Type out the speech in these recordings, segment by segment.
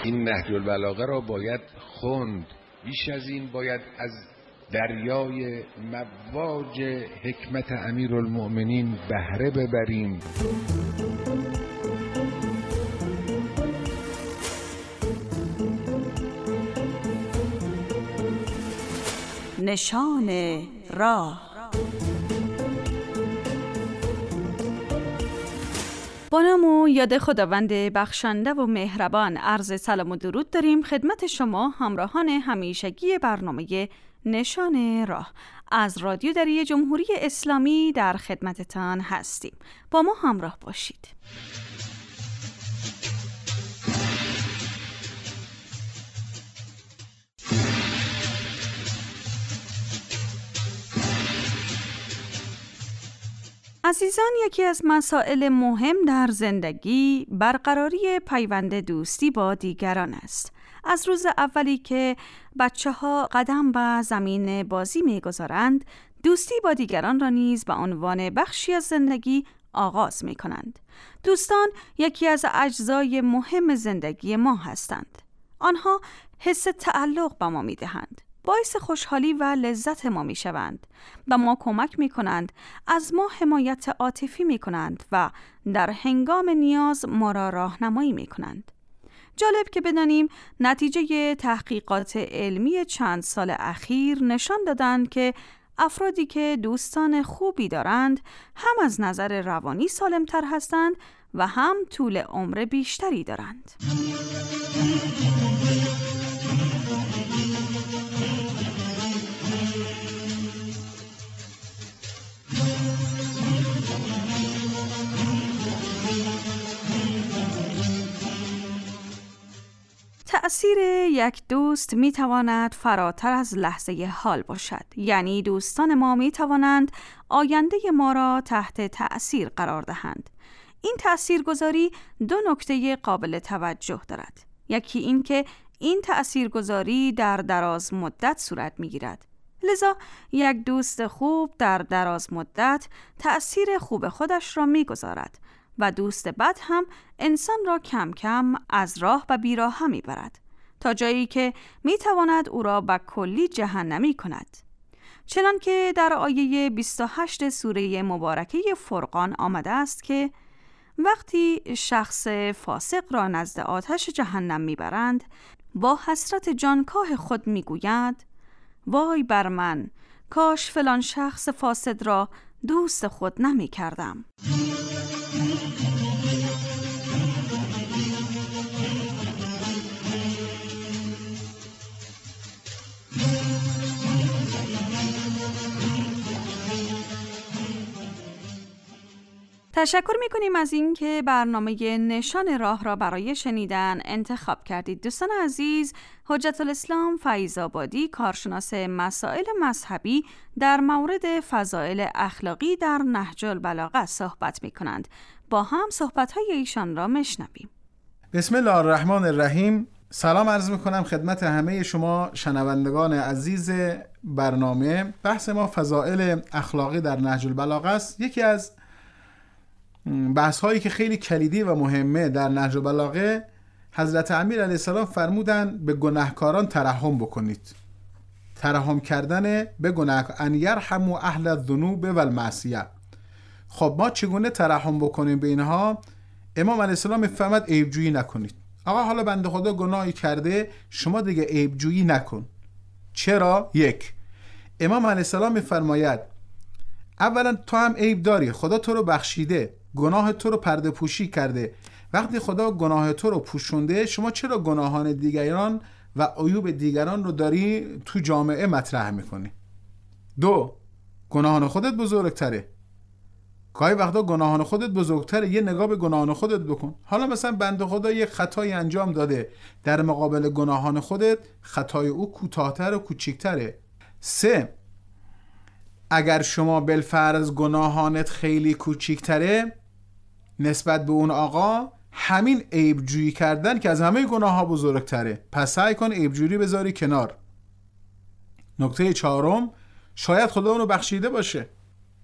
این نهج البلاغه را باید خوند، بیش از این باید از دریای مواج حکمت امیرالمؤمنین بهره ببریم. نشان راه. با نام و یاد خداوند بخشنده و مهربان عرض سلام و درود داریم خدمت شما همراهان همیشگی برنامه نشان راه از رادیو دری جمهوری اسلامی در خدمتتان هستیم. با ما همراه باشید. عزیزان، یکی از مسائل مهم در زندگی برقراری پیوند دوستی با دیگران است. از روز اولی که بچه‌ها قدم به زمین بازی می‌گذارند، دوستی با دیگران را نیز به عنوان بخشی از زندگی آغاز می‌کنند. دوستان یکی از اجزای مهم زندگی ما هستند. آنها حس تعلق به ما می‌دهند، باعث خوشحالی و لذت ما می شوند و ما کمک می کنند، از ما حمایت عاطفی می کنند و در هنگام نیاز ما را راهنمایی می کنند. جالب که بدانیم نتیجه تحقیقات علمی چند سال اخیر نشان دادند که افرادی که دوستان خوبی دارند هم از نظر روانی سالمتر هستند و هم طول عمر بیشتری دارند. تأثیر یک دوست می تواند فراتر از لحظه حال باشد. یعنی دوستان ما می توانند آینده ما را تحت تأثیر قرار دهند. این تأثیرگذاری دو نکته قابل توجه دارد. یکی این که این تأثیرگذاری در دراز مدت صورت می گیرد. لذا یک دوست خوب در دراز مدت تأثیر خوب خودش را می گذارد و دوست بد هم انسان را کم کم از راه و بیراه می برد تا جایی که می تواند او را به کلی جهنمی کند. چنان که در آیه 28 سوره مبارکه فرقان آمده است که وقتی شخص فاسق را نزد آتش جهنم می برند با حسرت جانکاه خود می گوید وای بر من، کاش فلان شخص فاسد را دوست خود نمی کردم. تشکر می‌کنیم از اینکه برنامه نشان راه را برای شنیدن انتخاب کردید. دوستان عزیز، حجت الاسلام فیض‌آبادی، کارشناس مسائل مذهبی در مورد فضائل اخلاقی در نهج البلاغه صحبت می‌کنند. با هم صحبت‌های ایشان را میشنویم. بسم الله الرحمن الرحیم. سلام عرض می‌کنم خدمت همه شما شنوندگان عزیز برنامه. بحث ما فضائل اخلاقی در نهج البلاغه است. یکی از بحث هایی که خیلی کلیدی و مهمه در نهج البلاغه، حضرت امیر علیه السلام فرمودن به گناهکاران ترحم بکنید. ترحم کردن به گناه، ان یرحموا اهل الذنوب و المعصیه. خب ما چگونه ترحم بکنیم به اینها؟ امام علیه السلام میفرماد عیبجویی نکنید. آقا حالا بنده خدا گناهی کرده، شما دیگه عیبجویی نکن. چرا؟ یک، امام علیه السلام میفرماید اولا تو هم عیب داری، خدا تو رو بخشیده، گناه تو رو پرده پوشی کرده. وقتی خدا گناه تو رو پوشونده، شما چرا گناهان دیگران و عیوب دیگران رو داری تو جامعه مطرح میکنی؟ دو، گناهان خودت بزرگتره. گاهی وقتا گناهان خودت بزرگتره، یه نگاه به گناهان خودت بکن. حالا مثلا بنده خدا یه خطایی انجام داده، در مقابل گناهان خودت خطای او کوتاه‌تر و کوچیک‌تره. سه، اگر شما بالفرض گناهانت خیلی کوچیک‌تره نسبت به اون آقا، همین عیبجویی کردن که از همه گناه ها بزرگتره، پس سعی کن عیبجویی بذاری کنار. نکته چهارم، شاید خدا اونو بخشیده باشه.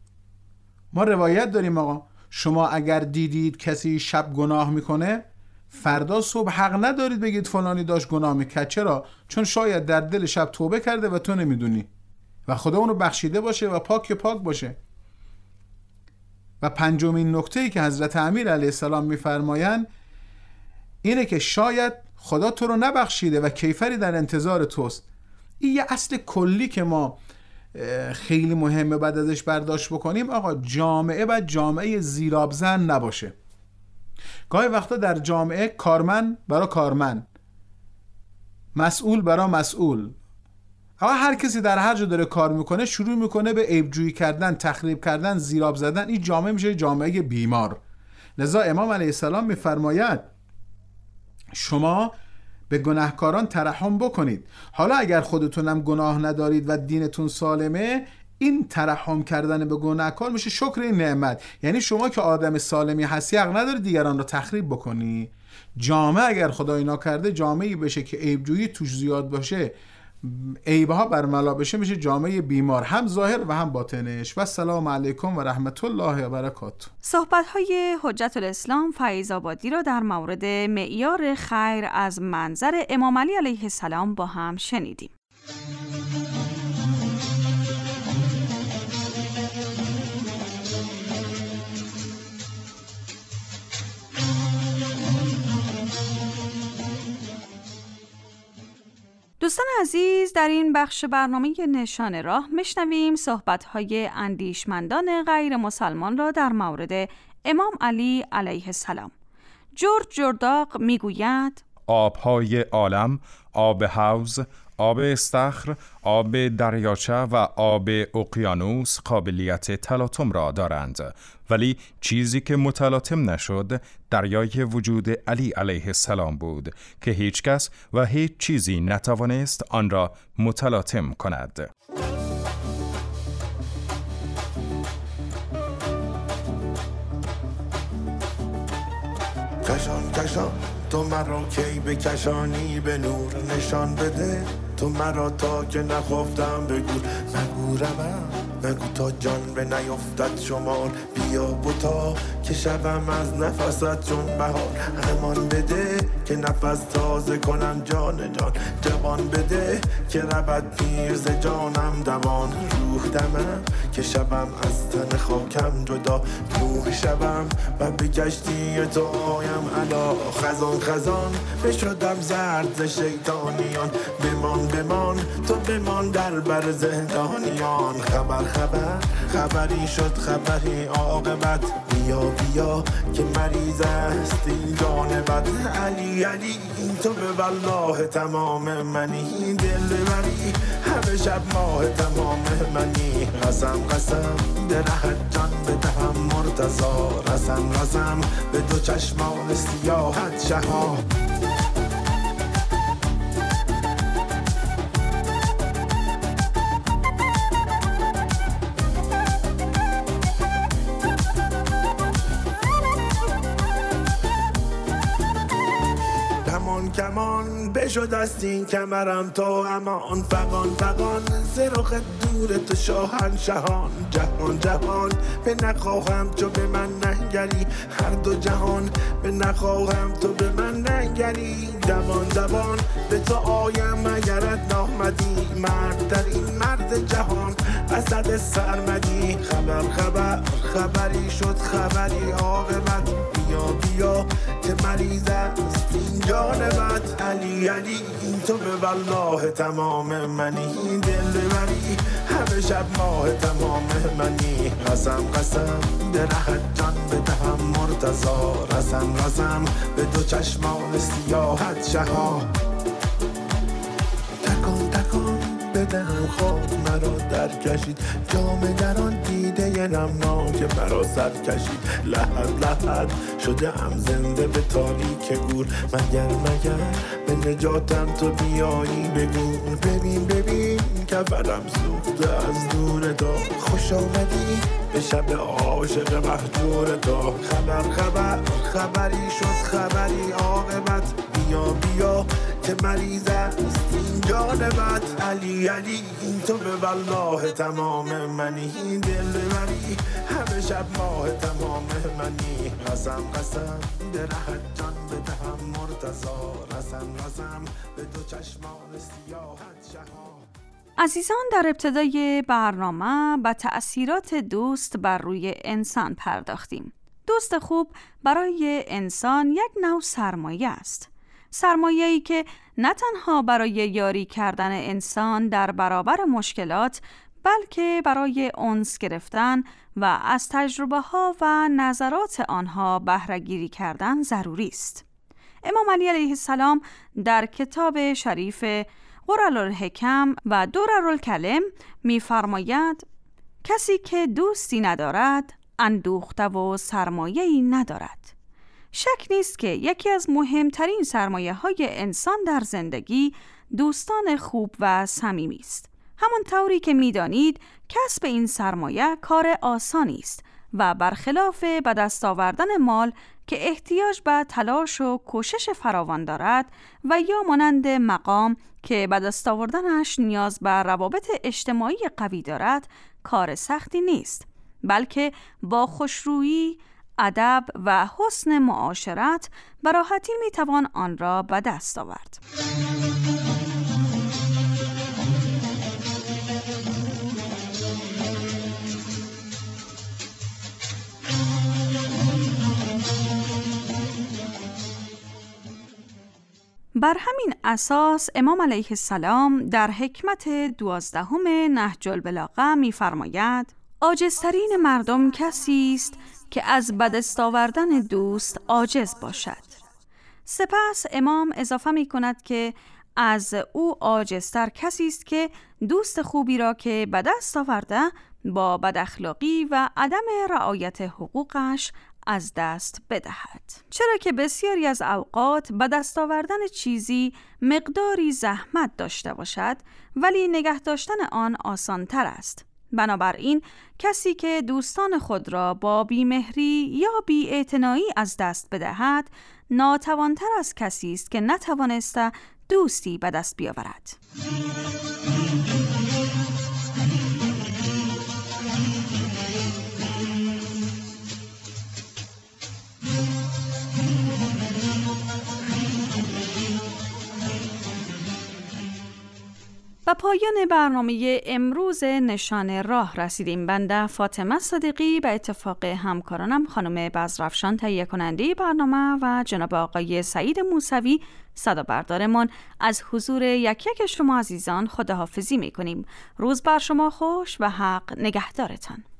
ما روایت داریم آقا، شما اگر دیدید کسی شب گناه میکنه فردا صبح حق ندارید بگید فلانی داشت گناه میکرد. چرا؟ چون شاید در دل شب توبه کرده و تو نمیدونی و خدا اونو بخشیده باشه و پاک باشه. و پنجمین نکته‌ای که حضرت امیر علیه السلام میفرمایند اینه که شاید خدا تو رو نبخشیده و کیفری در انتظار توست. این یه اصل کلی که ما خیلی مهمه بعد ازش برداشت بکنیم. آقا جامعه باید جامعه زیرآبزن نباشه. گاهی وقتا در جامعه کارمند برای کارمند، مسئول برای مسئول، آقا هر کسی در هر جا داره کار میکنه شروع میکنه به عیبجویی کردن، تخریب کردن، زیرآب زدن. این جامعه میشه جامعه بیمار. لذا امام علیه السلام میفرماید شما به گناهکاران ترحم بکنید. حالا اگر خودتونم گناه ندارید و دینتون سالمه، این ترحم کردن به گناهکار میشه شکر این نعمت. یعنی شما که آدم سالمی هستی حق نداری دیگران رو تخریب بکنی. جامعه اگر خدا اینا کرده جامعه‌ای بشه که عیبجویی توش زیاد باشه، عیبها برملا بشه، میشه جامعه بیمار، هم ظاهر و هم باطنش. و السلام علیکم و رحمت الله و برکاته. صحبت‌های حجت الاسلام فیض آبادی را در مورد معیار خیر از منظر امام علی علیه السلام با هم شنیدیم. دوستان عزیز، در این بخش برنامه نشان راه میشنویم صحبت‌های اندیشمندان غیر مسلمان را در مورد امام علی علیه السلام. جورج جرداق میگوید آبهای عالم، آب حوض، آب استخر، آب دریاچه و آب اقیانوس قابلیت تلاطم را دارند، ولی چیزی که متلاطم نشد دریای وجود علی علیه السلام بود که هیچ کس و هیچ چیزی نتوانست آن را متلاطم کند. کشان کشان تو مرا کی بکشانی، به نور نشان بده تو مرا تا که نخفتم بگو نگورم نگو تا جان به نیفتد شمار، بیا بوتا که شبم از نفست چون بهار، امان بده که نفس تازه کنم جان جان، جوان بده که ربط پیر ز جانم دوان، روح دمم که شبم از تن خاکم جدا، نوح شبم و به کشتی تو آیم علا، خزان خزان بشدم زرد ز شیطانیان، بمان بمان تو بمان در بر زندانیان، خبر خبر خبری شد خبری عاقبت، بیا بیا که مریض است این جان بد، علی علی تو به والله تمام منی، دل بری همه شب ماه تمام منی، قسم قسم درهت جان بدهم مرتضا، رسم رسم به دو چشمان سیاحت شها. کمان بشد است این کمرم تا امان، فقان فقان زرخ دور تو شاهنشهان، جهان جهان به نخواهم تو به من ننگری، هر دو جهان به نخواهم تو به من ننگری، دوان دوان به تو آیم اگرت نامدی، مرد در این مرد جهان اسد سرمدی، خبر خبر خبری شد خبری عاقبت، بیا بیا که مریض است این جان بد، علی علی تو به والله تمام منی، دل بری همه شب ماه تمام منی، قسم قسم درهت جان بدهم مرتضا، رسم رسم به دو چشمان سیاحت شها، تکان تکان بدهم خاک مرا در کشید، جام در آن دیده نمناک مرا سر کشید، لحد لحد شده ام زنده به تاریک گور، مگر به نجاتم تو بیایی بگو، ببین ببین کفرم سوخته از دور تو، خوش آمدی به شب عاشق مهجور تو، خبر خبر خبری شد خبری عاقبت، بیا بیا که مریض است این جان بد، علی علی تو به والله تمام منی، دل بری همه شب ماه تمام منی، قسم قسم درهت جان بدهم مرتضا رسم به دو چشمان سیاحت شها. عزیزان، در ابتدای برنامه به تأثیرات دوست بر روی انسان پرداختیم. دوست خوب برای انسان یک نوع سرمایه است. سرمایه‌ای که نه تنها برای یاری کردن انسان در برابر مشکلات، بلکه برای انس گرفتن و از تجربه‌ها و نظرات آنها بهره گیری کردن ضروری است. امام علی علیه السلام در کتاب شریف قرالحکم و دررالکلم می‌فرماید کسی که دوستی ندارد اندوخته و سرمایه‌ای ندارد. شک نیست که یکی از مهمترین سرمایه‌های انسان در زندگی دوستان خوب و صمیمی است. همانطوری که می‌دانید کسب این سرمایه کار آسانی است و برخلاف به دست آوردن مال که احتیاج به تلاش و کوشش فراوان دارد و یا مانند مقام که به دست آوردنش نیاز به روابط اجتماعی قوی دارد، کار سختی نیست، بلکه با خوشرویی، ادب و حسن معاشرت به راحتی میتوان آن را به دست آورد. بر همین اساس امام علیه السلام در حکمت 12 نهج البلاغه می‌فرماید عاجزترین مردم کسی است که از به دست آوردن دوست عاجز باشد. سپس امام اضافه می‌کند که از او عاجزتر کسی است که دوست خوبی را که به دست آورده با بداخلاقی و عدم رعایت حقوقش از دست بدهد. چرا که بسیاری از اوقات به دست آوردن چیزی مقداری زحمت داشته باشد ولی نگه داشتن آن آسان‌تر است. بنابراین کسی که دوستان خود را با بی‌مهری یا بی‌اعتنایی از دست بدهد ناتوان‌تر از کسی است که نتوانسته دوستی به دست بیاورد. و پایان برنامه امروز نشان راه رسیدیم. بنده فاطمه صدیقی به اتفاق همکارانم خانم بزرافشان تهیه کننده برنامه و جناب آقای سعید موسوی صدا بردارمان از حضور یک یک شما عزیزان خداحافظی می‌کنیم. روز بر شما خوش و حق نگهدارتان.